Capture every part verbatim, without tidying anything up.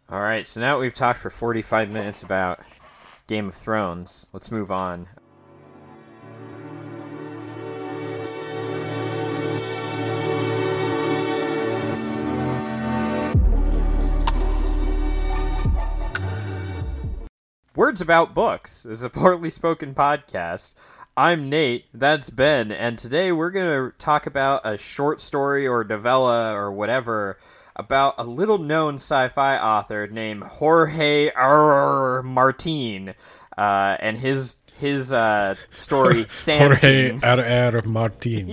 All right, so now we've talked for forty-five minutes about Game of Thrones. Let's move on. Words About Books is a poorly spoken podcast. I'm Nate, that's Ben, and today we're going to talk about a short story or novella or whatever about a little-known sci-fi author named Jorge R. Martin, uh, and his his uh, story, Sand Jorge Kings. R. R. Martin.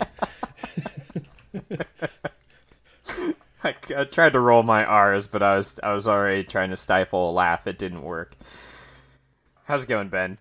I, I tried to roll my R's, but I was I was already trying to stifle a laugh. It didn't work. How's it going, Ben?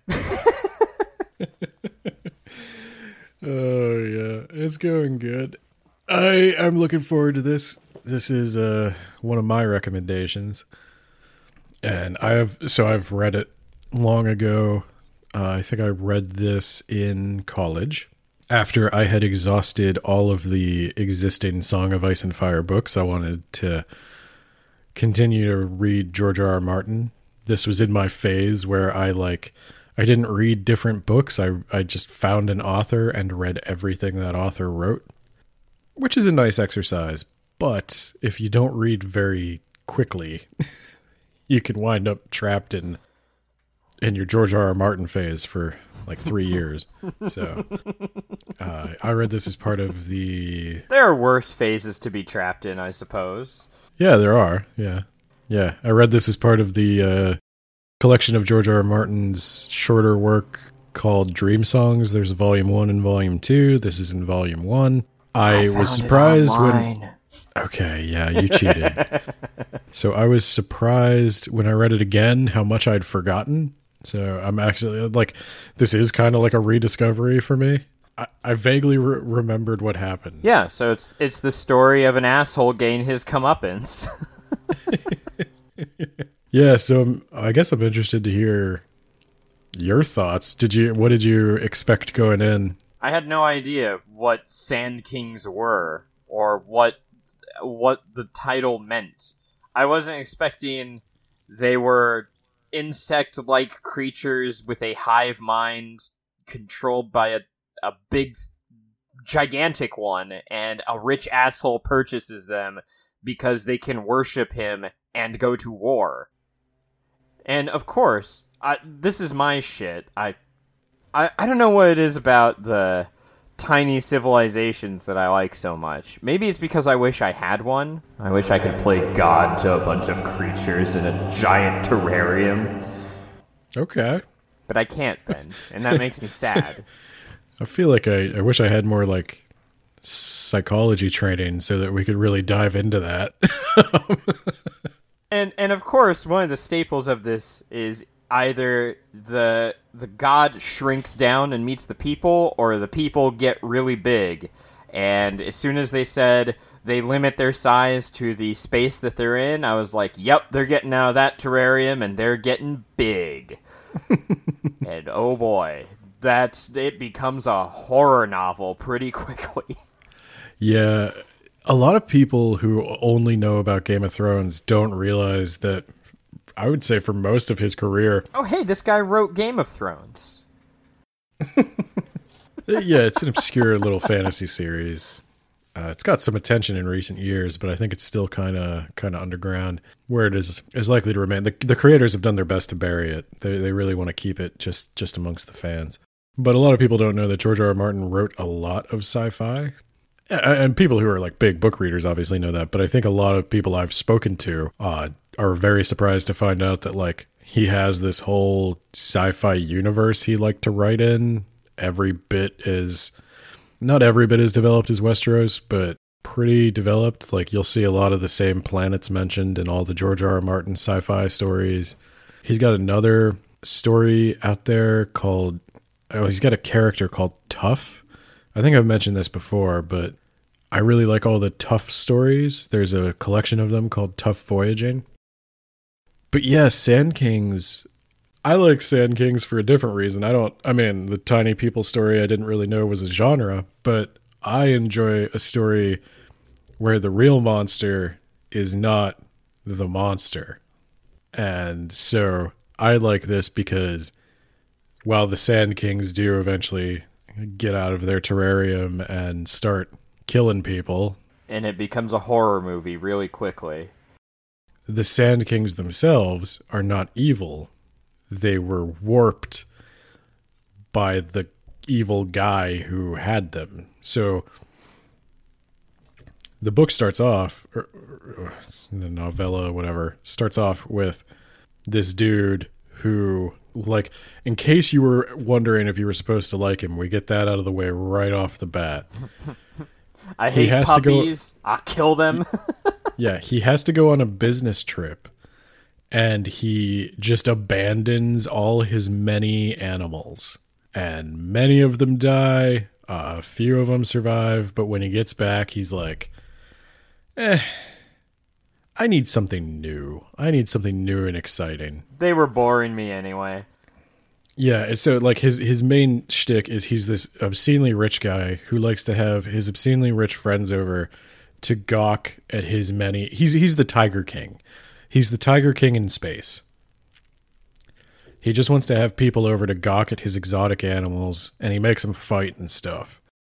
Oh, yeah. It's going good. I am looking forward to this. This is uh, one of my recommendations. And I have, so I've read it long ago. Uh, I think I read this in college. After I had exhausted all of the existing Song of Ice and Fire books, I wanted to continue to read George R. R. Martin. This was in my phase where I like, I didn't read different books. I, I just found an author and read everything that author wrote, which is a nice exercise. But if you don't read very quickly, you can wind up trapped in in your George R. R. Martin phase for like three years. So uh, I read this as part of the... There are worse phases to be trapped in, I suppose. Yeah, there are. Yeah. Yeah. I read this as part of the uh, collection of George R. R. Martin's shorter work called Dream Songs. There's a volume one and volume two. This is in volume one. I, I was surprised when... Okay, yeah, you cheated. So I was surprised when I read it again how much I'd forgotten. So I'm actually, like, this is kind of like a rediscovery for me. I, I vaguely re- remembered what happened. Yeah, so it's it's the story of an asshole getting his comeuppance. Yeah, so I'm, I guess I'm interested to hear your thoughts. Did you? What did you expect going in? I had no idea what Sand Kings were or what what the title meant. I wasn't expecting they were insect-like creatures with a hive mind controlled by a, a big, gigantic one, and a rich asshole purchases them because they can worship him and go to war. And of course, I, this is my shit. I, I I don't know what it is about the tiny civilizations that I like so much. Maybe it's because I wish I had one. I wish I could play God to a bunch of creatures in a giant terrarium. Okay. But I can't, Ben, and that makes me sad. I feel like I, I wish I had more like psychology training so that we could really dive into that. and and of course, one of the staples of this is either the the god shrinks down and meets the people, or the people get really big. And as soon as they said they limit their size to the space that they're in, I was like, yep, they're getting out of that terrarium and they're getting big. And oh boy, that's it becomes a horror novel pretty quickly. Yeah, a lot of people who only know about Game of Thrones don't realize that I would say for most of his career... Oh, hey, this guy wrote Game of Thrones. Yeah, it's an obscure little fantasy series. Uh, it's got some attention in recent years, but I think it's still kind of kind of underground, where it is is likely to remain. The, the creators have done their best to bury it. They they really want to keep it just, just amongst the fans. But a lot of people don't know that George R. R. Martin wrote a lot of sci-fi. And people who are like big book readers obviously know that, but I think a lot of people I've spoken to uh, are very surprised to find out that like he has this whole sci-fi universe he liked to write in. Every bit is, not every bit is developed as Westeros, but pretty developed. Like you'll see a lot of the same planets mentioned in all the George R. R. Martin sci-fi stories. He's got another story out there called, oh, he's got a character called Tough. I think I've mentioned this before, but I really like all the Tough stories. There's a collection of them called Tough Voyaging. But yeah, Sand Kings, I like Sand Kings for a different reason. I don't, I mean, the tiny people story I didn't really know was a genre, but I enjoy a story where the real monster is not the monster. And so I like this because while the Sand Kings do eventually get out of their terrarium and start killing people, and it becomes a horror movie really quickly, the Sand Kings themselves are not evil. They were warped by the evil guy who had them. So the book starts off, or, or the novella, whatever, starts off with this dude who, like, in case you were wondering if you were supposed to like him, we get that out of the way right off the bat. I hate has puppies. I'll kill them. Yeah, he has to go on a business trip, and he just abandons all his many animals. And many of them die, uh, a few of them survive, but when he gets back, he's like, eh, I need something new. I need something new and exciting. They were boring me anyway. Yeah, and so like his his main shtick is he's this obscenely rich guy who likes to have his obscenely rich friends over to gawk at his many. He's he's the Tiger King. He's the Tiger King in space. He just wants to have people over to gawk at his exotic animals, and he makes them fight and stuff.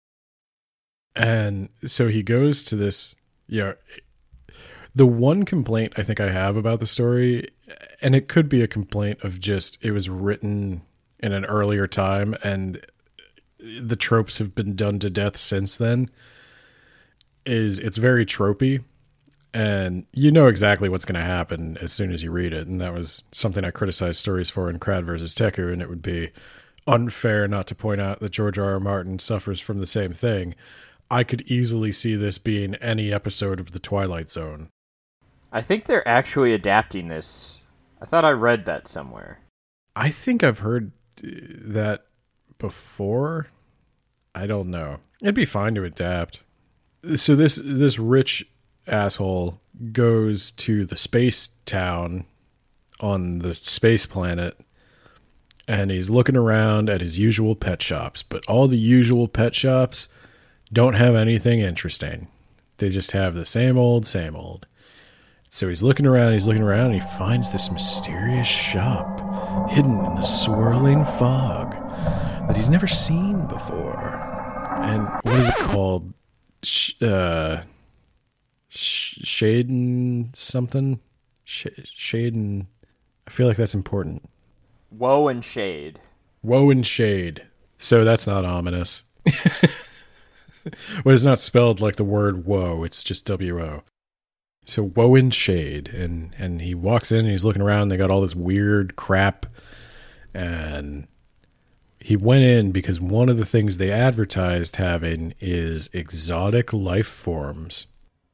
And so he goes to this, you know, the one complaint I think I have about the story, and it could be a complaint of just it was written in an earlier time and the tropes have been done to death since then, is it's very tropey, and you know exactly what's going to happen as soon as you read it. And that was something I criticized stories for in Crad versus. Teku, and it would be unfair not to point out that George R. R. Martin suffers from the same thing. I could easily see this being any episode of The Twilight Zone. I think they're actually adapting this. I thought I read that somewhere. I think I've heard that before. I don't know. It'd be fine to adapt. So this this rich asshole goes to the space town on the space planet, and he's looking around at his usual pet shops, but all the usual pet shops don't have anything interesting. They just have the same old, same old. So he's looking around, he's looking around, and he finds this mysterious shop hidden in the swirling fog that he's never seen before. And what is it called? Sh- uh, sh- Shaden something? Sh- Shaden. I feel like that's important. Woe and Shade. Woe and Shade. So that's not ominous. Well, it's not spelled like the word woe. It's just W O. So Woe and Shade. And, and he walks in and he's looking around. They got all this weird crap. And he went in because one of the things they advertised having is exotic life forms.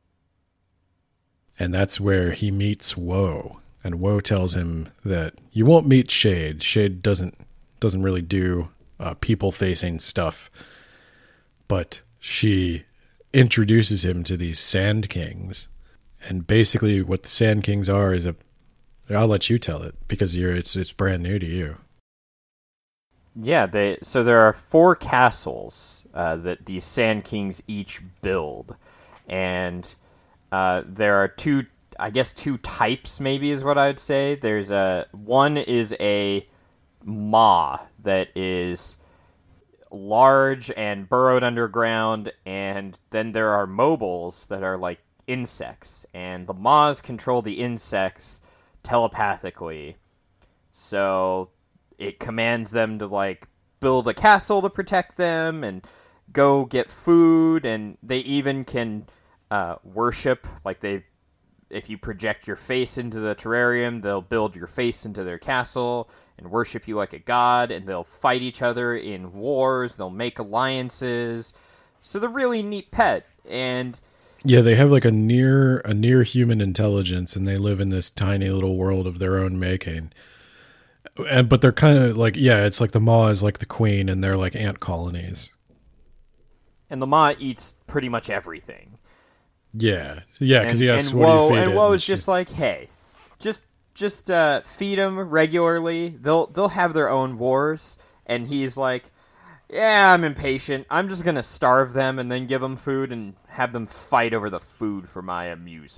And that's where he meets Woe. And Woe tells him that you won't meet Shade. Shade doesn't doesn't really do uh, people-facing stuff. But she introduces him to these Sand Kings. And basically what the Sand Kings are is a... I'll let you tell it, because you're it's it's brand new to you. Yeah, they so there are four castles uh, that these Sand Kings each build. And uh, there are two... I guess two types maybe is what I would say. There's a one is a maw that is large and burrowed underground, and then there are mobiles that are like insects, and the maws control the insects telepathically. So it commands them to like build a castle to protect them and go get food, and they even can uh, worship, like they if you project your face into the terrarium, they'll build your face into their castle and worship you like a god, and they'll fight each other in wars, they'll make alliances. So they're really neat pet. And yeah, they have like a near a near human intelligence, and they live in this tiny little world of their own making. And but they're kind of like, yeah, it's like the maw is like the queen, and they're like ant colonies. And the maw eats pretty much everything. Yeah, yeah, because he asks, and what Woe, do you feed and it? Woe And is she's- just like, hey, just just uh, feed them regularly. They'll they'll have their own wars. And he's like, yeah, I'm impatient. I'm just gonna starve them and then give them food and have them fight over the food for my amusement.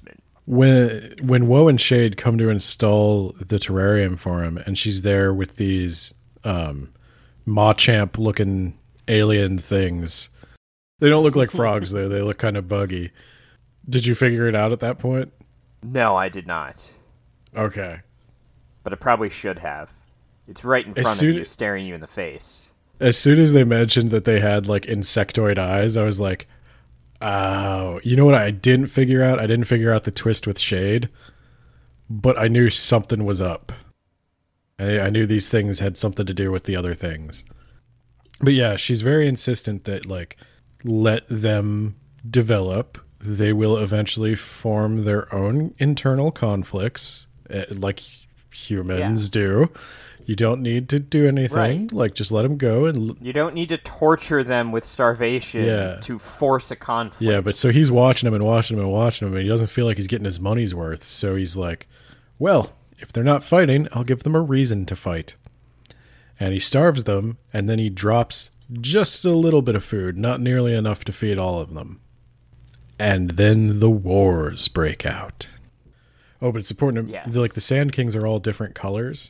when when Woe and Shade come to install the terrarium for him, and she's there with these um, Machamp looking alien things. They don't look like frogs though; they look kind of buggy. Did you figure it out at that point? No, I did not. Okay, but I probably should have. It's right in front of you, staring you in the face. As soon as they mentioned that they had like insectoid eyes, I was like, oh, you know what I didn't figure out? I didn't figure out the twist with Shade, but I knew something was up. I, I knew these things had something to do with the other things. But yeah, she's very insistent that, like, let them develop. They will eventually form their own internal conflicts, like humans yeah. do. You don't need to do anything. Right. Like, just let them go. And l- You don't need to torture them with starvation yeah. to force a conflict. Yeah, but so he's watching them and watching them and watching them, and he doesn't feel like he's getting his money's worth. So he's like, well, if they're not fighting, I'll give them a reason to fight. And he starves them, and then he drops just a little bit of food, not nearly enough to feed all of them. And then the wars break out. Oh, but it's important to... Yes. Like, the Sand Kings are all different colors.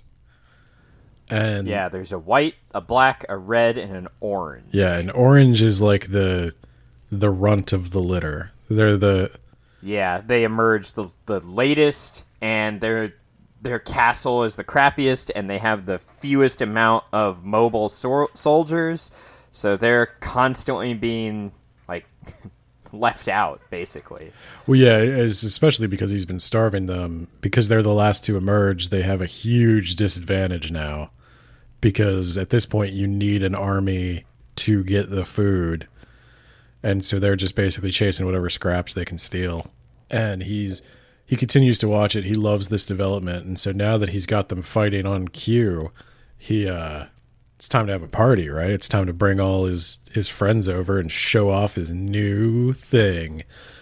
And yeah, there's a white, a black, a red, and an orange. Yeah, and orange is like the the runt of the litter. They're the... Yeah, they emerge the the latest, and their their castle is the crappiest, and they have the fewest amount of mobile so- soldiers, so they're constantly being, like, left out, basically. Well, yeah, it's especially because he's been starving them. Because they're the last to emerge, they have a huge disadvantage now. Because at this point, you need an army to get the food. And so they're just basically chasing whatever scraps they can steal. And he's he continues to watch it. He loves this development. And so now that he's got them fighting on cue, he uh, it's time to have a party, right? It's time to bring all his, his friends over and show off his new thing.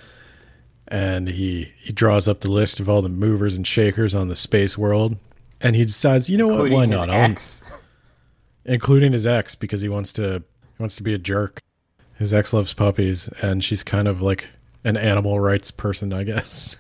And he, he draws up the list of all the movers and shakers on the space world. And he decides, you know Including what, why not? Ex. Including his ex, because he wants to he wants to be a jerk. His ex loves puppies, and she's kind of like an animal rights person, I guess.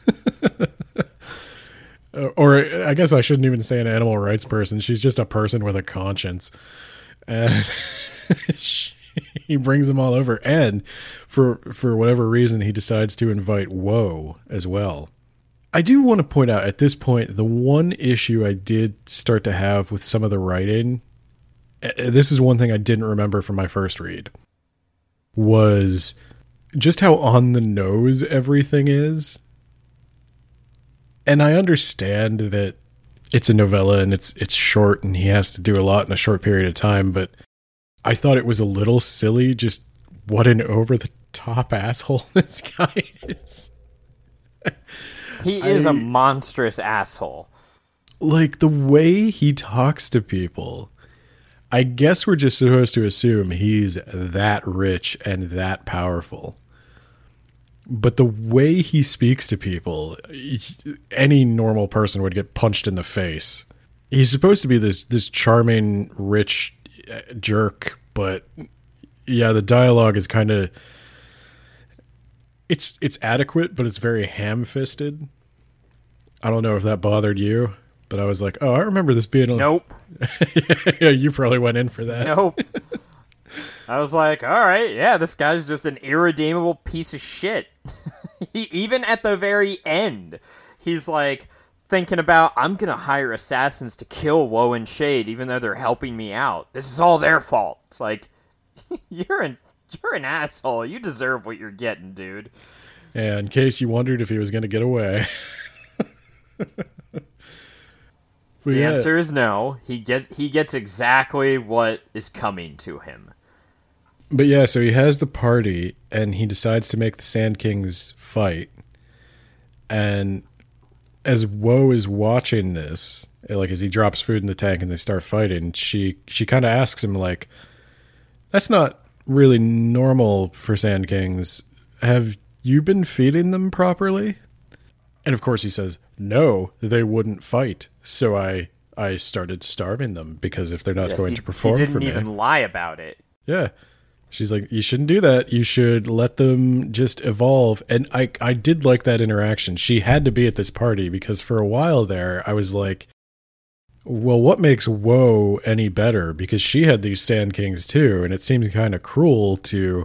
Or I guess I shouldn't even say an animal rights person. She's just a person with a conscience. And she, he brings them all over. And for for whatever reason, he decides to invite Woe as well. I do want to point out at this point, the one issue I did start to have with some of the writing, this is one thing I didn't remember from my first read, was just how on the nose everything is. And I understand that it's a novella and it's it's short and he has to do a lot in a short period of time, but I thought it was a little silly just what an over-the-top asshole this guy is. He is I, a monstrous asshole. Like, the way he talks to people, I guess we're just supposed to assume he's that rich and that powerful. But the way he speaks to people, any normal person would get punched in the face. He's supposed to be this this charming, rich jerk, but yeah, the dialogue is kind of... It's it's adequate, but it's very ham-fisted. I don't know if that bothered you, but I was like, oh, I remember this being... A... Nope. Yeah, you probably went in for that. Nope. I was like, all right, yeah, this guy's just an irredeemable piece of shit. he, even at the very end, he's like thinking about, I'm going to hire assassins to kill Woe and Shade, even though they're helping me out. This is all their fault. It's like, you're an, you're an asshole. You deserve what you're getting, dude. Yeah, in case you wondered if he was going to get away. The yeah. answer is no. He get he gets exactly what is coming to him. But yeah, so he has the party, and he decides to make the Sand Kings fight. And as Woe is watching this, like as he drops food in the tank and they start fighting, she she kind of asks him, like, that's not really normal for Sand Kings. Have you been feeding them properly? And of course he says, no, they wouldn't fight. So I I started starving them, because if they're not yeah, going he, to perform he didn't for me... even lie about it. Yeah. She's like, you shouldn't do that. You should let them just evolve. And I, I did like that interaction. She had to be at this party because for a while there, I was like, well, what makes Woe any better? Because she had these Sand Kings too. And it seems kind of cruel to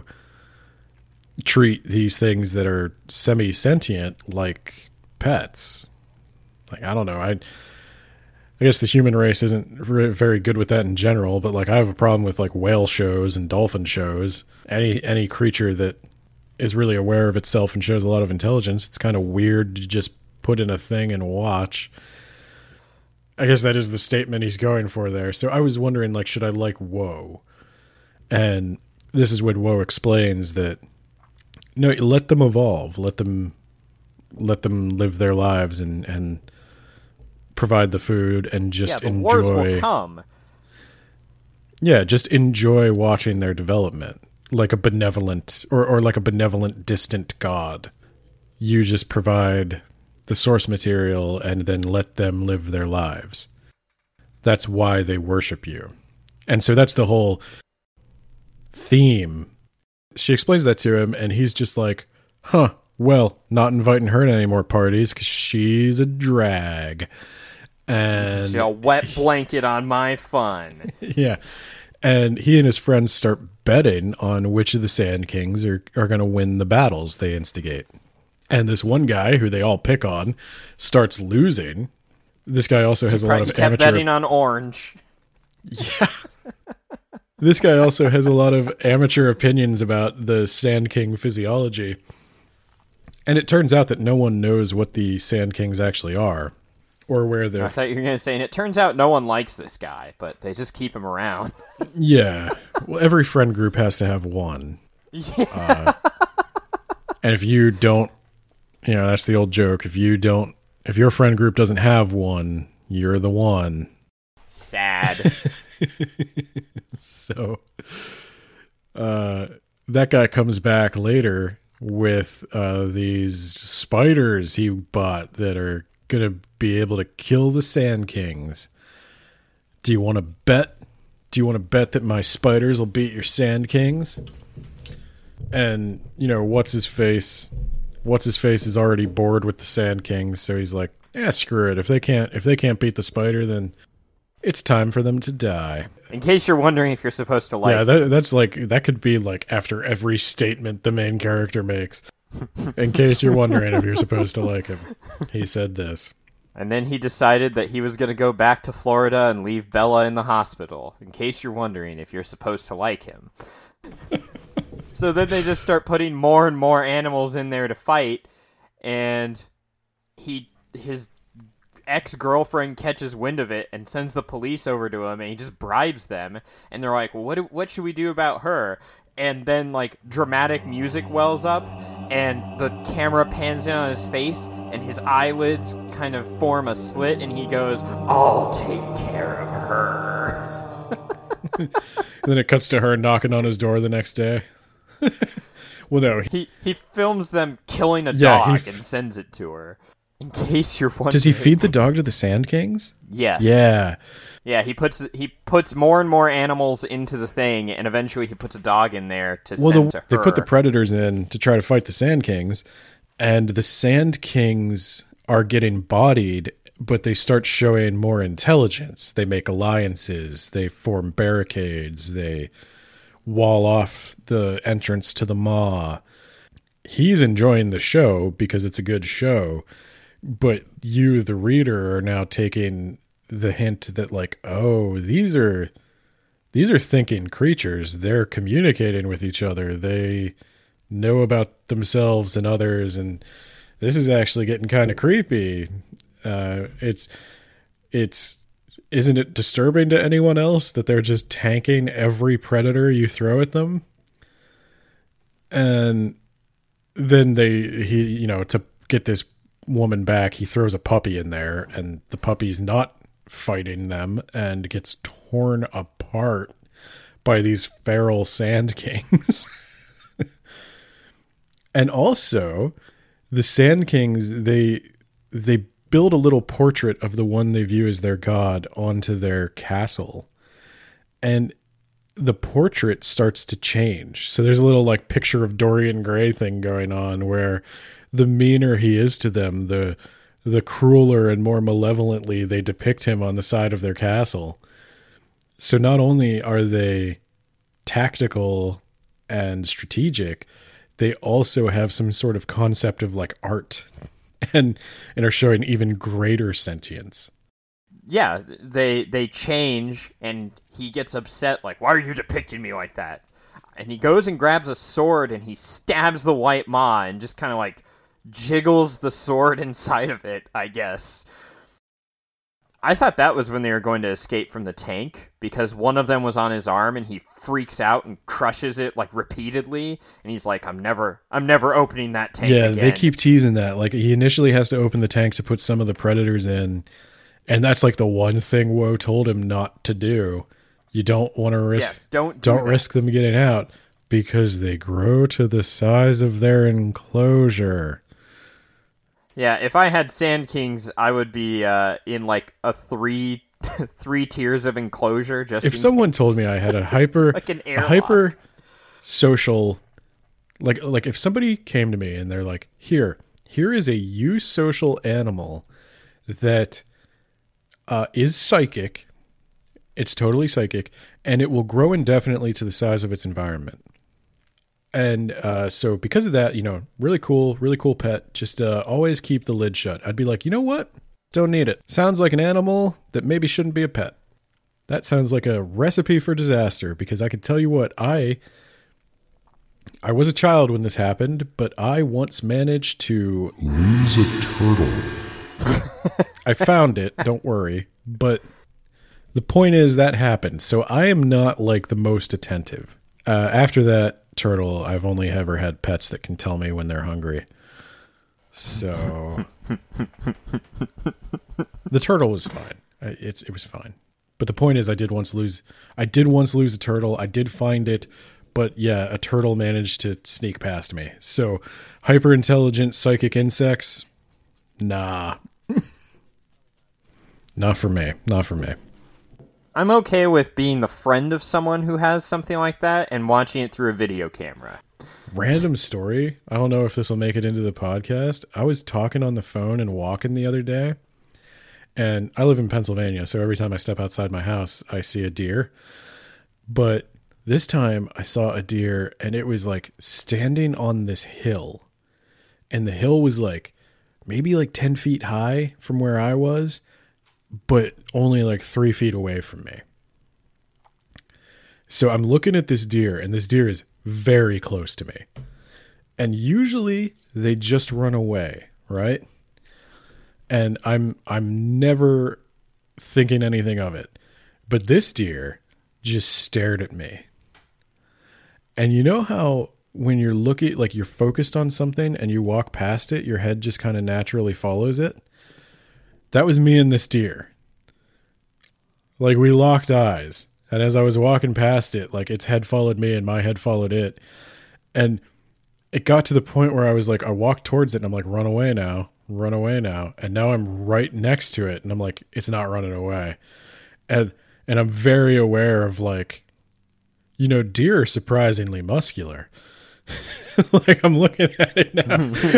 treat these things that are semi-sentient like pets. Like, I don't know. I I guess the human race isn't re- very good with that in general, but like I have a problem with like whale shows and dolphin shows. Any any creature that is really aware of itself and shows a lot of intelligence, it's kind of weird to just put in a thing and watch. I guess that is the statement he's going for there. So I was wondering, like, should I like Woe? And this is when Woe explains that no, let them evolve, let them let them live their lives and and provide the food and just yeah, the enjoy. Wars will come. Yeah, just enjoy watching their development, like a benevolent or or like a benevolent distant god. You just provide the source material and then let them live their lives. That's why they worship you. And so that's the whole theme. She explains that to him, and he's just like, huh, well, not inviting her to any more parties because she's a drag. And she's a wet blanket on my fun. Yeah. And he and his friends start betting on which of the Sand Kings are, are going to win the battles they instigate. And this one guy, who they all pick on, starts losing. This guy also has he a lot he of kept amateur... betting on Orange. Yeah. This guy also has a lot of amateur opinions about the Sand King physiology. And it turns out that no one knows what the Sand Kings actually are. Or where they're... I thought you were going to say, and it turns out no one likes this guy, but they just keep him around. Yeah. Well, every friend group has to have one. Yeah. Uh, and if you don't, you know, that's the old joke. If you don't, if your friend group doesn't have one, you're the one. Sad. So, uh, that guy comes back later with uh, these spiders he bought that are going to be able to kill the Sand Kings. Do you want to bet? Do you want to bet that my spiders will beat your Sand Kings? And, you know, what's his face? What's his face is already bored with the Sand Kings, so he's like, "Yeah, screw it. If they can't, if they can't beat the spider, then it's time for them to die." In case you're wondering if you're supposed to like, yeah, that, that's like that could be like after every statement the main character makes. In case you're wondering if you're supposed to like him, he said this. And then he decided that he was going to go back to Florida and leave Bella in the hospital. In case you're wondering if you're supposed to like him. So then they just start putting more and more animals in there to fight, and he his ex-girlfriend catches wind of it and sends the police over to him, and he just bribes them, and they're like, well, what do, what should we do about her? And then, like, dramatic music wells up, and the camera pans in on his face, and his eyelids kind of form a slit, and he goes, I'll take care of her. And then it cuts to her knocking on his door the next day. Well, no. He, he he films them killing a Yeah, dog f- and sends it to her. In case you're wondering. does he feed the dog to the Sand Kings? Yes. Yeah. Yeah, he puts he puts more and more animals into the thing, and eventually he puts a dog in there to Well, send the, to her. they put the predators in to try to fight the Sand Kings, and the Sand Kings are getting bodied, but they start showing more intelligence. They make alliances, they form barricades, they wall off the entrance to the maw. He's enjoying the show because it's a good show, but you, the reader, are now taking the hint that, like, oh, these are these are thinking creatures. They're communicating with each other. They know about themselves and others, and this is actually getting kind of creepy. Uh, it's it's isn't it disturbing to anyone else that they're just tanking every predator you throw at them? And then they he you know to get this woman back, he throws a puppy in there, and the puppy's not fighting them and gets torn apart by these feral Sand Kings. And also, the Sand Kings, they they build a little portrait of the one they view as their god onto their castle. And the portrait starts to change. So there's a little like picture of Dorian Gray thing going on where the meaner he is to them, the the crueler and more malevolently they depict him on the side of their castle. So not only are they tactical and strategic, they also have some sort of concept of like art and and are showing even greater sentience. Yeah, they they change, and he gets upset, like, why are you depicting me like that? And he goes and grabs a sword, and he stabs the White Ma, and just kind of, like, jiggles the sword inside of it, I guess. I thought that was when they were going to escape from the tank, because one of them was on his arm, and he freaks out and crushes it, like, repeatedly, and he's like, I'm never, I'm never opening that tank yeah, again. They keep teasing that. Like, he initially has to open the tank to put some of the predators in, and that's like the one thing Woe told him not to do. You don't want to risk, yes, don't do don't risk them getting out because they grow to the size of their enclosure. Yeah, if I had Sand Kings, I would be uh, in like a three, three tiers of enclosure. Just if someone case. told me I had a hyper, like an a hyper social, like like if somebody came to me and they're like, here, here is a eusocial animal that. Uh, is psychic. It's totally psychic, and it will grow indefinitely to the size of its environment. And uh, so because of that, you know, really cool, really cool pet. Just uh, always keep the lid shut. I'd be like, you know what? Don't need it. Sounds like an animal that maybe shouldn't be a pet. That sounds like a recipe for disaster, because I can tell you what, I I was a child when this happened, but I once managed to lose a turtle. I found it, don't worry. But the point is that happened. So I am not like the most attentive. Uh, after that turtle, I've only ever had pets that can tell me when they're hungry. So the turtle was fine. It's it was fine. But the point is I did once lose I did once lose a turtle. I did find it, but yeah, a turtle managed to sneak past me. So hyper intelligent psychic insects, nah. Not for me. Not for me. I'm okay with being the friend of someone who has something like that and watching it through a video camera. Random story. I don't know if this will make it into the podcast. I was talking on the phone and walking the other day, and I live in Pennsylvania, so every time I step outside my house, I see a deer. But this time I saw a deer, and it was like standing on this hill, and the hill was like maybe like ten feet high from where I was, but only like three feet away from me. So I'm looking at this deer, and this deer is very close to me. And usually they just run away, right? And I'm I'm never thinking anything of it. But this deer just stared at me. And you know how when you're looking, like you're focused on something and you walk past it, your head just kind of naturally follows it? That was me and this deer. Like, we locked eyes. And as I was walking past it, like, its head followed me and my head followed it. And it got to the point where I was like, I walked towards it and I'm like, run away now, run away now. And now I'm right next to it. And I'm like, it's not running away. And, and I'm very aware of, like, you know, deer are surprisingly muscular. Like, I'm looking at it now.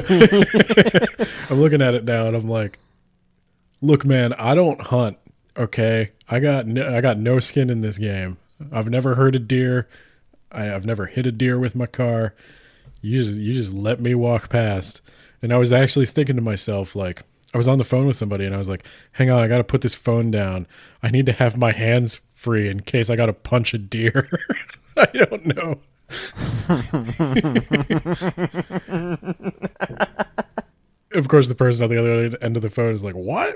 I'm looking at it now and I'm like, look, man, I don't hunt. Okay. I got, no, I got no skin in this game. I've never hurt a deer. I, I've never hit a deer with my car. You just, you just let me walk past. And I was actually thinking to myself, like, I was on the phone with somebody and I was like, hang on, I got to put this phone down. I need to have my hands free in case I got to punch a deer. I don't know. Of course, the person on the other end of the phone is like, what?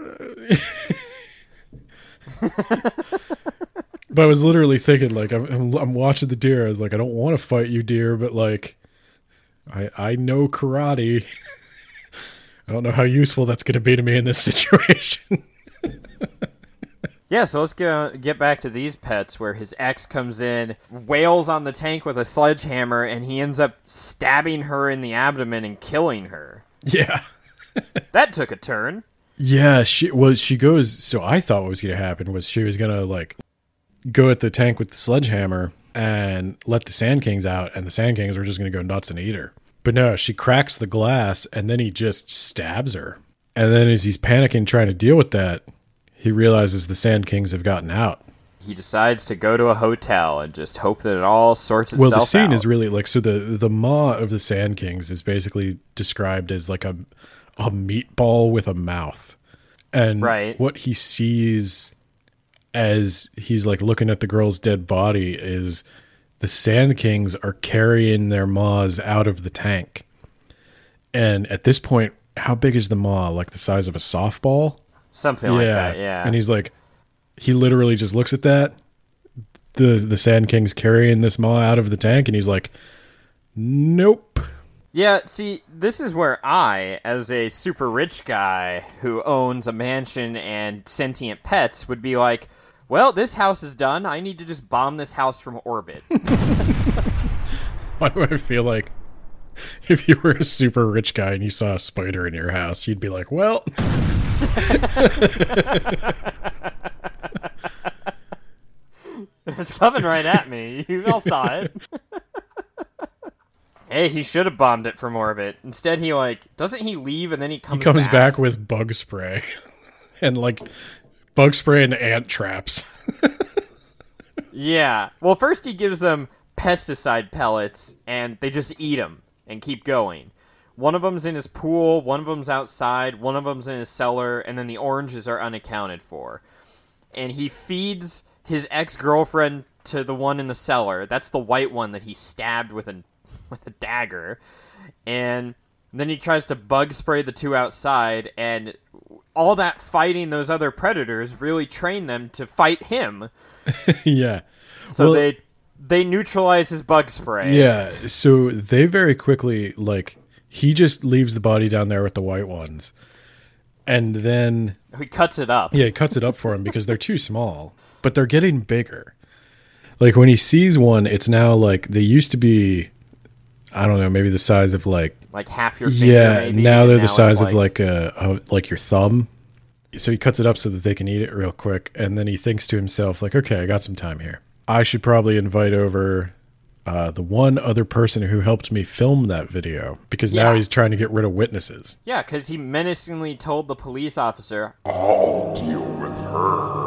But I was literally thinking, like, I'm, I'm watching the deer. I was like, I don't want to fight you, deer, but, like, I I know karate. I don't know how useful that's going to be to me in this situation. Yeah, so let's get, get back to these pets where his ex comes in, wails on the tank with a sledgehammer, and he ends up stabbing her in the abdomen and killing her. Yeah. That took a turn. Yeah, she well, she goes, so I thought what was going to happen was she was going to, like, go at the tank with the sledgehammer and let the Sand Kings out, and the Sand Kings were just going to go nuts and eat her. But no, she cracks the glass, and then he just stabs her. And then as he's panicking trying to deal with that, he realizes the Sand Kings have gotten out. He decides to go to a hotel and just hope that it all sorts itself out. Well, the scene out. is really like, so the, the maw of the Sand Kings is basically described as like a, a meatball with a mouth. And right. what he sees as he's like looking at the girl's dead body is the Sand Kings are carrying their maws out of the tank. And at this point, how big is the maw? Like the size of a softball? Something like that, yeah. And he's like, he literally just looks at that, the the Sand King's carrying this maw out of the tank, and he's like, nope. Yeah, see, this is where I, as a super rich guy who owns a mansion and sentient pets, would be like, well, this house is done. I need to just bomb this house from orbit. Why do I feel like if you were a super rich guy and you saw a spider in your house, you'd be like, well... It's coming right at me. You all saw it. Hey, he should have bombed it from orbit. Instead, he, like, doesn't he leave and then he comes back? He comes back, back with bug spray. and, like, bug spray and ant traps. Yeah. Well, first he gives them pesticide pellets, and they just eat them and keep going. One of them's in his pool, one of them's outside, one of them's in his cellar, and then the oranges are unaccounted for. And he feeds his ex-girlfriend to the one in the cellar. That's the white one that he stabbed with a with a dagger. And then he tries to bug spray the two outside, and all that fighting those other predators really trained them to fight him. Yeah. So well, they they neutralize his bug spray. Yeah, so they very quickly, like, he just leaves the body down there with the white ones. And then... He cuts it up. Yeah, he cuts it up for him because they're too small. But they're getting bigger. Like, when he sees one, it's now, like, they used to be, I don't know, maybe the size of, like... Like half your finger, yeah, maybe. now they're now the size like... of, like, a, a, like your thumb. So he cuts it up so that they can eat it real quick. And then he thinks to himself, like, okay, I got some time here. I should probably invite over uh, the one other person who helped me film that video. Because yeah. now he's trying to get rid of witnesses. Yeah, because he menacingly told the police officer, I'll deal with her.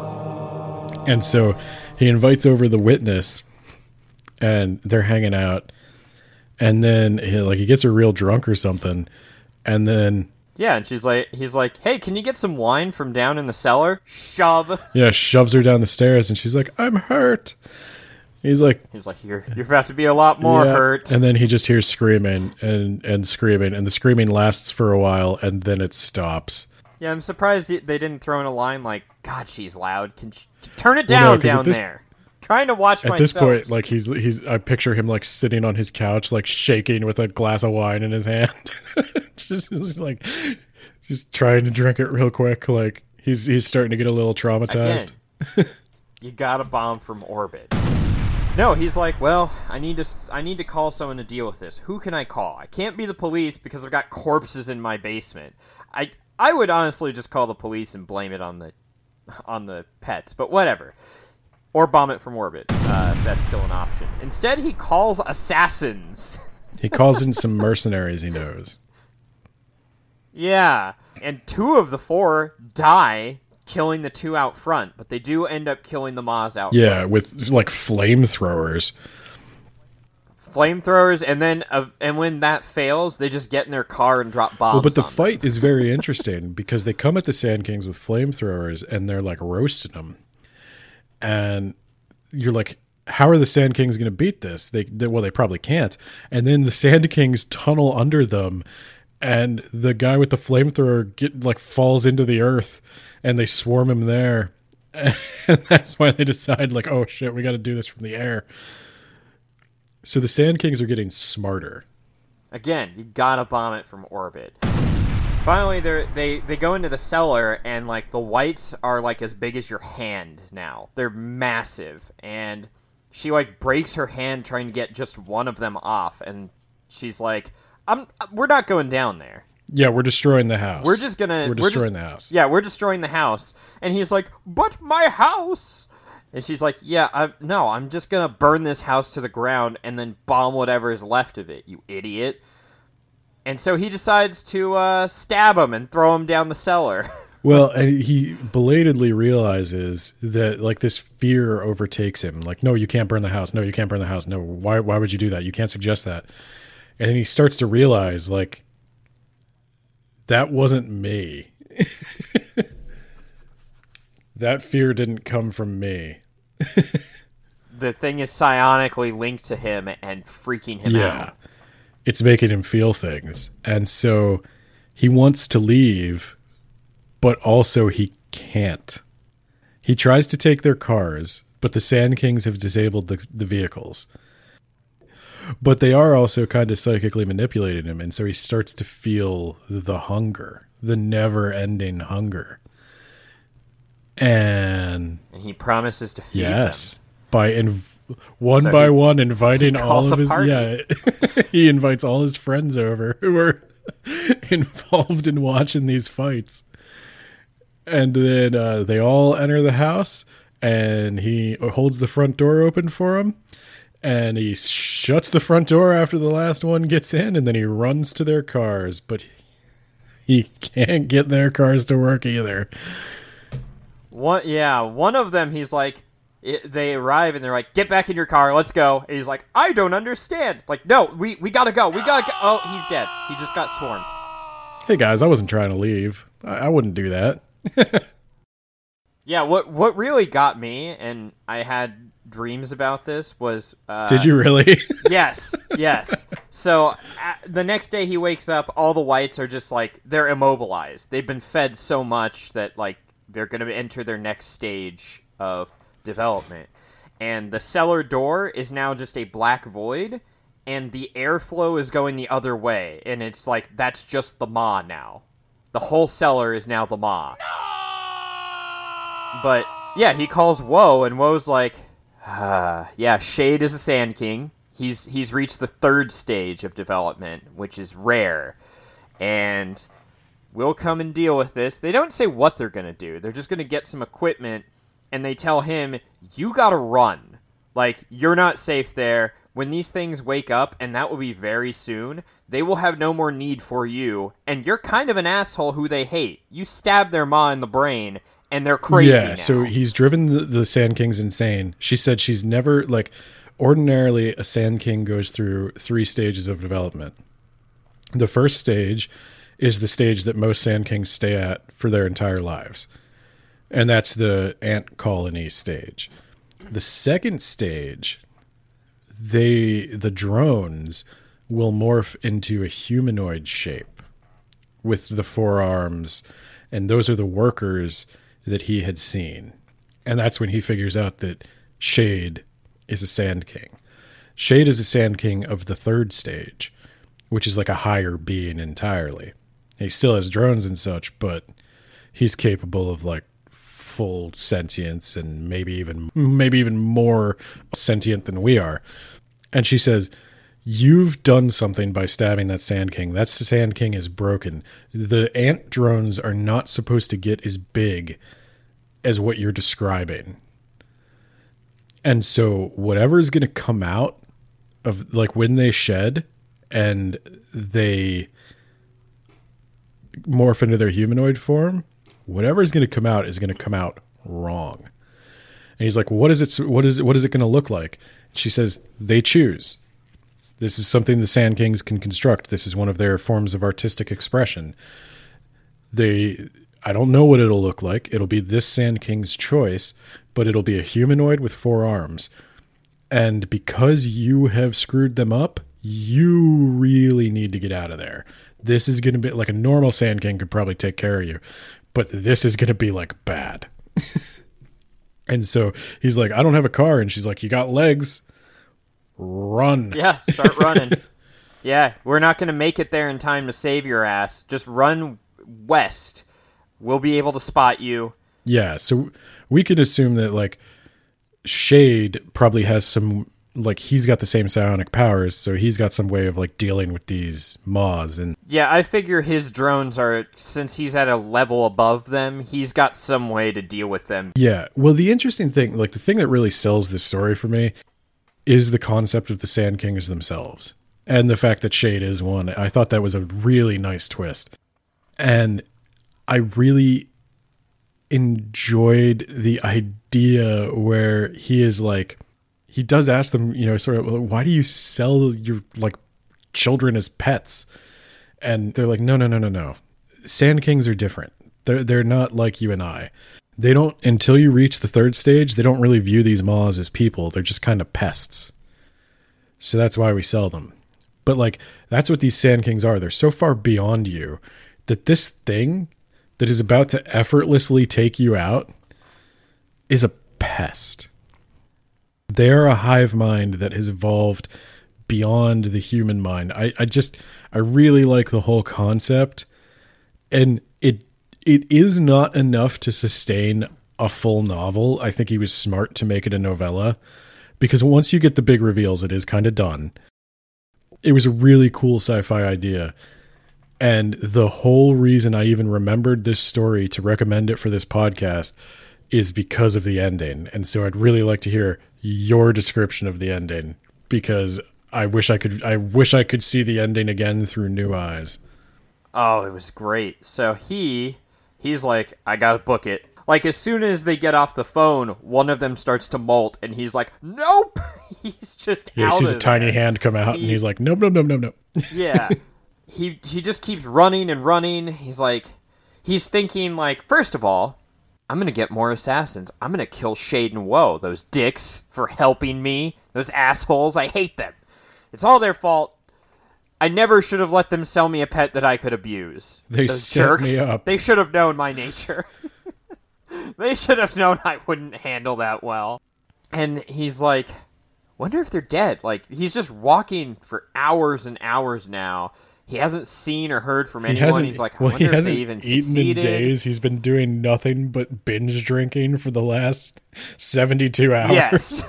And so he invites over the witness, and they're hanging out. And then he, like he gets her real drunk or something. And then... Yeah, and she's like, he's like, hey, can you get some wine from down in the cellar? Shove. Yeah, shoves her down the stairs, and she's like, I'm hurt. He's like, he's like, you're you're about to be a lot more yeah. hurt. And then he just hears screaming and and screaming, and the screaming lasts for a while, and then it stops. Yeah, I'm surprised they didn't throw in a line like, God, she's loud. Can she turn it down well, no, down this, there? Trying to watch at my this soaps. point, like he's he's I picture him like sitting on his couch, like shaking with a glass of wine in his hand, just, just like. Just trying to drink it real quick. Like, he's he's starting to get a little traumatized. Again, you got a bomb from orbit. No, he's like, well, I need to I need to call someone to deal with this. Who can I call? I can't be the police because I've got corpses in my basement. I I would honestly just call the police and blame it on the on the pets, but whatever. Or bomb it from orbit. Uh, that's still an option. Instead, he calls assassins. He calls in some mercenaries he knows. Yeah, and two of the four die, killing the two out front, but they do end up killing the Moz out yeah, front. with, like, flamethrowers. Flamethrowers, and then uh, and when that fails, they just get in their car and drop bombs Well, but the on fight them. is very interesting, because they come at the Sand Kings with flamethrowers, and they're, like, roasting them. And you're like, how are the Sand Kings going to beat this? They, they Well, they probably can't. And then the Sand Kings tunnel under them, and the guy with the flamethrower get like falls into the earth, and they swarm him there. And that's why they decide, like, oh shit, we got to do this from the air. So the Sand Kings are getting smarter. Again, you gotta bomb it from orbit. Finally, they they they go into the cellar, and like the whites are like as big as your hand now. They're massive, and she like breaks her hand trying to get just one of them off, and she's like, I'm, we're not going down there. Yeah, we're destroying the house. We're just gonna... We're destroying we're just, the house. Yeah, we're destroying the house. And he's like, but my house! And she's like, yeah, I, no, I'm just going to burn this house to the ground and then bomb whatever is left of it, you idiot. And so he decides to uh, stab him and throw him down the cellar. Well, and he belatedly realizes that, like, this fear overtakes him. Like, no, you can't burn the house. No, you can't burn the house. No, why why would you do that? You can't suggest that. And then he starts to realize, like, that wasn't me. That fear didn't come from me. The thing is psionically linked to him and freaking him yeah. out. It's making him feel things. And so he wants to leave, but also he can't. He tries to take their cars, but the Sand Kings have disabled the, the vehicles. But they are also kind of psychically manipulating him, and so he starts to feel the hunger, the never-ending hunger. And, and he promises to feed yes, them. by inv- one So by he- one inviting he all calls of a his party. yeah, he invites all his friends over who are involved in watching these fights. And then uh, they all enter the house, and he holds the front door open for them. And he shuts the front door after the last one gets in, and then he runs to their cars. But he can't get their cars to work either. One, yeah, one of them, he's like, it, they arrive and they're like, get back in your car, let's go. And he's like, I don't understand. Like, no, we, we gotta go, we gotta go. Oh, he's dead. He just got swarmed. Hey guys, I wasn't trying to leave. I, I wouldn't do that. Yeah, what what really got me, and I had dreams about this, was... Uh, Did you really? Yes, yes. So uh, the next day he wakes up, all the whites are just like, they're immobilized. They've been fed so much that, like, they're going to enter their next stage of development. And the cellar door is now just a black void, and the airflow is going the other way. And it's like, that's just the maw now. The whole cellar is now the maw. But, yeah, he calls Woe, and Woe's like, ah, yeah, Shade is a Sand King. He's he's reached the third stage of development, which is rare. And we'll come and deal with this. They don't say what they're going to do. They're just going to get some equipment, and they tell him, you got to run. Like, you're not safe there. When these things wake up, and that will be very soon, they will have no more need for you, and you're kind of an asshole who they hate. You stabbed their ma in the brain, and they're crazy yeah, now. so he's driven the, the Sand Kings insane. She said she's never, like, ordinarily a Sand King goes through three stages of development. The first stage is the stage that most Sand Kings stay at for their entire lives. And that's the ant colony stage. The second stage, they the drones will morph into a humanoid shape with the forearms, and those are the workers that he had seen. And that's when he figures out that Shade is a Sand King. Shade is a Sand King of the third stage, which is like a higher being entirely. He still has drones and such, but he's capable of like full sentience and maybe even maybe even more sentient than we are. And she says, you've done something by stabbing that Sand King. That Sand King is broken. The ant drones are not supposed to get as big as what you're describing. And so whatever is going to come out of, like, when they shed and they morph into their humanoid form, whatever is going to come out is going to come out wrong. And he's like, what is it? What is it? What is it going to look like? She says, they choose. This is something the Sand Kings can construct. This is one of their forms of artistic expression. They, I don't know what it'll look like. It'll be this Sand King's choice, but it'll be a humanoid with four arms. And because you have screwed them up, you really need to get out of there. This is going to be like a normal Sand King could probably take care of you, but this is going to be like bad. And so he's like, I don't have a car. And she's like, you got legs. Run. Yeah, start running. Yeah, we're not going to make it there in time to save your ass. Just run west. We'll be able to spot you. Yeah, so we could assume that, like, Shade probably has some like he's got the same psionic powers, so he's got some way of like dealing with these Maws. And yeah, I figure his drones are, since he's at a level above them, he's got some way to deal with them. Yeah, well, the interesting thing, like the thing that really sells this story for me is the concept of the Sand Kings themselves. And the fact that Shade is one. I thought that was a really nice twist. And I really enjoyed the idea where he is like, he does ask them, you know, sort of, why do you sell your like children as pets? And they're like, no, no, no, no, no. Sand Kings are different. They're, they're not like you and I. They don't, until you reach the third stage, they don't really view these Maws as people. They're just kind of pests. So that's why we sell them. But like, that's what these Sand Kings are. They're so far beyond you that this thing that is about to effortlessly take you out is a pest. They are a hive mind that has evolved beyond the human mind. I, I just, I really like the whole concept. And it it is not enough to sustain a full novel. I think he was smart to make it a novella. Because once you get the big reveals, it is kind of done. It was a really cool sci-fi idea. And the whole reason I even remembered this story to recommend it for this podcast is because of the ending. And so I'd really like to hear your description of the ending, because I wish I could I wish I could see the ending again through new eyes. Oh, it was great. So he he's like, I gotta book it. Like, as soon as they get off the phone, one of them starts to molt, and he's like, nope! He's just yeah, out he sees of a tiny there. hand come out, he, and he's like, nope, nope, nope, nope, nope. Yeah. He he just keeps running and running. He's like, he's thinking, like, first of all, I'm gonna get more assassins. I'm gonna kill Shade and Woe, those dicks, for helping me. Those assholes, I hate them. It's all their fault. I never should have let them sell me a pet that I could abuse. They Those set jerks. me up. They should have known my nature. They should have known I wouldn't handle that well. And he's like, wonder if they're dead. Like, he's just walking for hours and hours now. He hasn't seen or heard from He anyone. hasn't, He's like, I well, wonder he if hasn't they even eaten succeeded. in days. He's been doing nothing but binge drinking for the last seventy-two hours. Yes.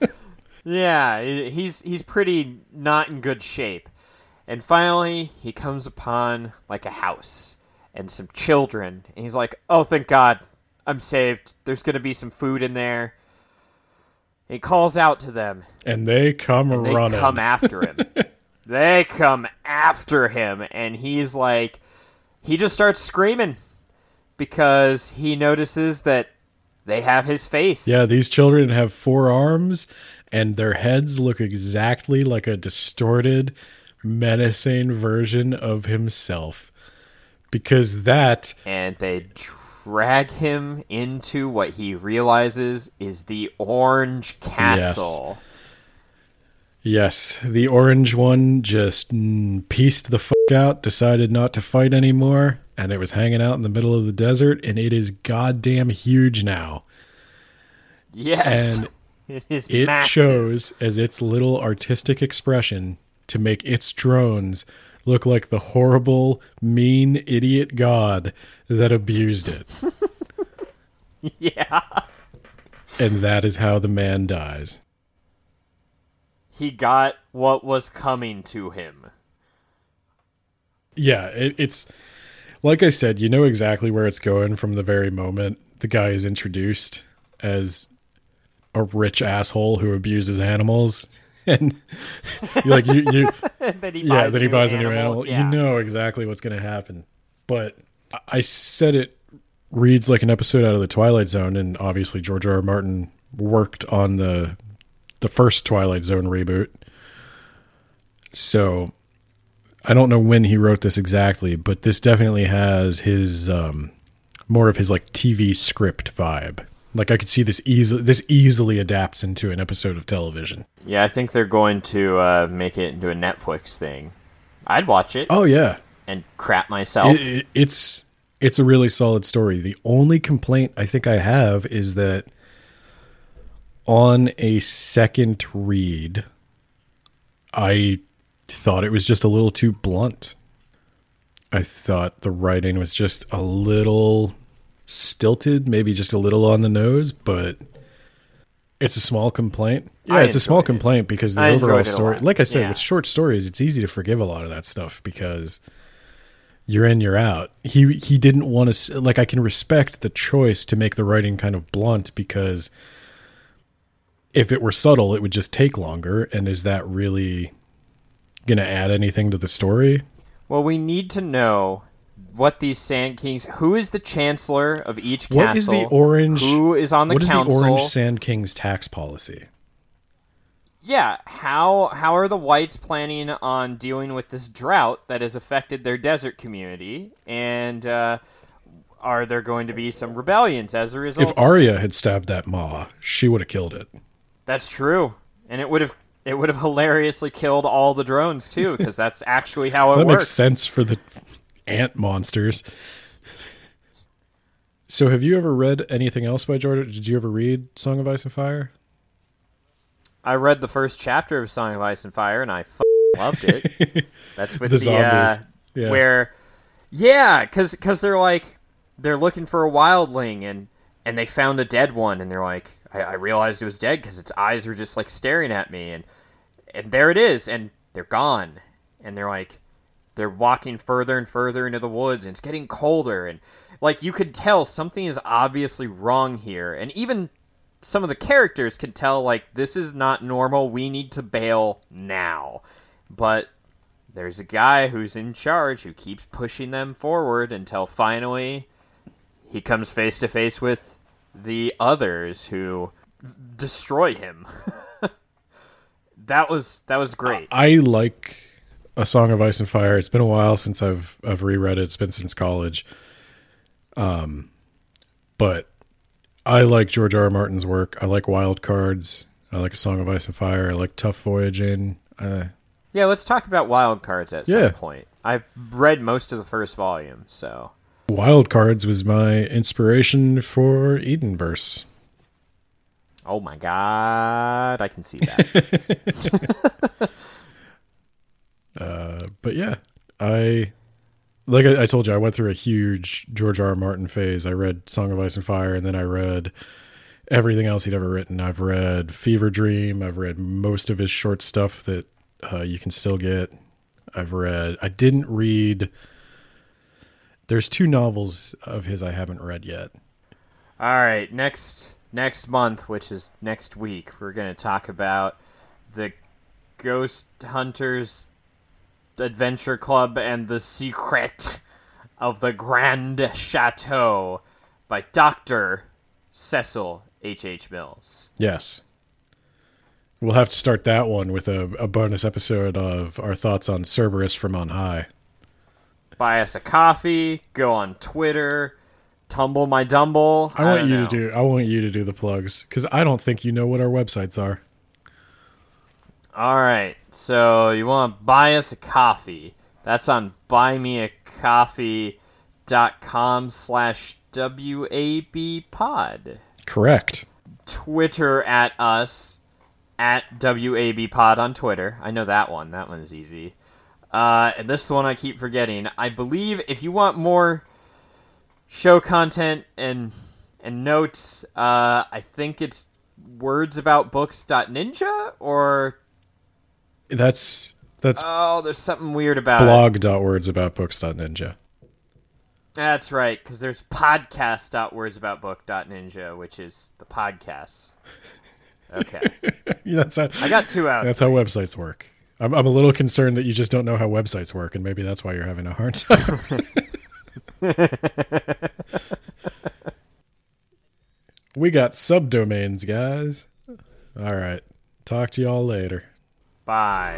Yeah, he's he's pretty not in good shape. And finally, he comes upon, like, a house and some children. And he's like, oh, thank God, I'm saved. There's going to be some food in there. He calls out to them. And they come and they running. They come after him. They come after him. And he's like, he just starts screaming because he notices that they have his face. Yeah, these children have four arms, and their heads look exactly like a distorted, menacing version of himself. Because that... And they drag him into what he realizes is the Orange Castle. Yes, yes, the orange one just mm, pieced the fuck out, decided not to fight anymore, and it was hanging out in the middle of the desert, and it is goddamn huge now. Yes, and it is it massive. chose as its little artistic expression to make its drones look like the horrible, mean, idiot god that abused it. Yeah. And that is how the man dies. He got what was coming to him. Yeah, it, it's... Like I said, you know exactly where it's going from the very moment the guy is introduced as a rich asshole who abuses animals. And like you, you then he yeah, buys then a he new buys a new animal. animal. Yeah. You know exactly what's going to happen. But I said it reads like an episode out of the Twilight Zone, and obviously George R. R. Martin worked on the the first Twilight Zone reboot. So I don't know when he wrote this exactly, but this definitely has his um, more of his like T V script vibe. Like I could see this easily. This easily adapts into an episode of television. Yeah, I think they're going to uh, make it into a Netflix thing. I'd watch it. Oh yeah, and crap myself. It, it, it's it's a really solid story. The only complaint I think I have is that on a second read, I thought it was just a little too blunt. I thought the writing was just a little stilted, maybe just a little on the nose, but It's a small complaint. Yeah, I it's a small enjoyed it. complaint because the I enjoyed overall it a story, lot. like I said, Yeah. with short stories, it's easy to forgive a lot of that stuff because you're in, you're out. He he didn't want to, like, I can respect the choice to make the writing kind of blunt because if it were subtle, it would just take longer. And is that really going to add anything to the story? Well, we need to know what these Sand Kings. Who is the chancellor of each castle? What is the orange? Who is on the what council? is the Orange Sand King's tax policy? Yeah, how how are the whites planning on dealing with this drought that has affected their desert community? And uh, are there going to be some rebellions as a result? If Arya had stabbed that maw, she would have killed it. That's true, and it would have it would have hilariously killed all the drones too, because that's actually how it that works. makes sense for the ant monsters. So, have you ever read anything else by George? Did you ever read Song of Ice and Fire? I read the first chapter of Song of Ice and Fire, and I f- loved it. That's with The the, uh, zombies. Yeah. where, yeah, because because they're like they're looking for a wildling, and and they found a dead one, and they're like, I, I realized it was dead because its eyes were just like staring at me, and and there it is, and they're gone, and they're like they're walking further and further into the woods, and it's getting colder, and like you could tell something is obviously wrong here, and even some of the characters can tell, like, this is not normal, we need to bail now. But there's a guy who's in charge who keeps pushing them forward until finally he comes face to face with the others who destroy him. that was that was great. I like A Song of Ice and Fire. It's been a while since I've I've reread it. It's been since college. Um, but I like George R. R. Martin's work. I like Wild Cards. I like A Song of Ice and Fire. I like Tough Voyaging. Uh, Yeah, let's talk about Wild Cards at Yeah. some point. I've read most of the first volume, so... Wild Cards was my inspiration for Edenverse. Oh my god, I can see that. Uh, but yeah, I like I, I told you, I went through a huge George R. R. Martin phase. I read Song of Ice and Fire, and then I read everything else he'd ever written. I've read Fever Dream. I've read most of his short stuff that uh, you can still get. I've read. I didn't read. There's two novels of his I haven't read yet. All right, next next month, which is next week, we're going to talk about the Ghost Hunters Adventure Club and the Secret of the Grand Chateau by Doctor Cecil H H. Mills. Yes. We'll have to start that one with a, a bonus episode of our thoughts on Cerberus from on high. Buy us a coffee, go on Twitter, tumble my dumble. I want don't you know. to do I want you to do the plugs because I don't think you know what our websites are. All right, so you want to buy us a coffee. That's on buymeacoffee.com slash WABpod. Correct. Twitter at us, at WABpod on Twitter. I know that one. That one's easy. Uh, and this is the one I keep forgetting. I believe if you want more show content and and notes, uh, I think it's wordsaboutbooks.ninja or... That's that's Oh, there's something weird about it. blog.wordsaboutbooks.ninja. That's right, because there's podcast.wordsaboutbook.ninja, which is the podcast. Okay. Yeah, that's how, I got two out. that's how websites work. I'm I'm a little concerned that you just don't know how websites work, and maybe that's why you're having a hard time. We got subdomains, guys. All right. Talk to y'all later. Bye.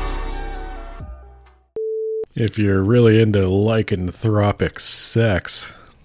If you're really into lycanthropic sex,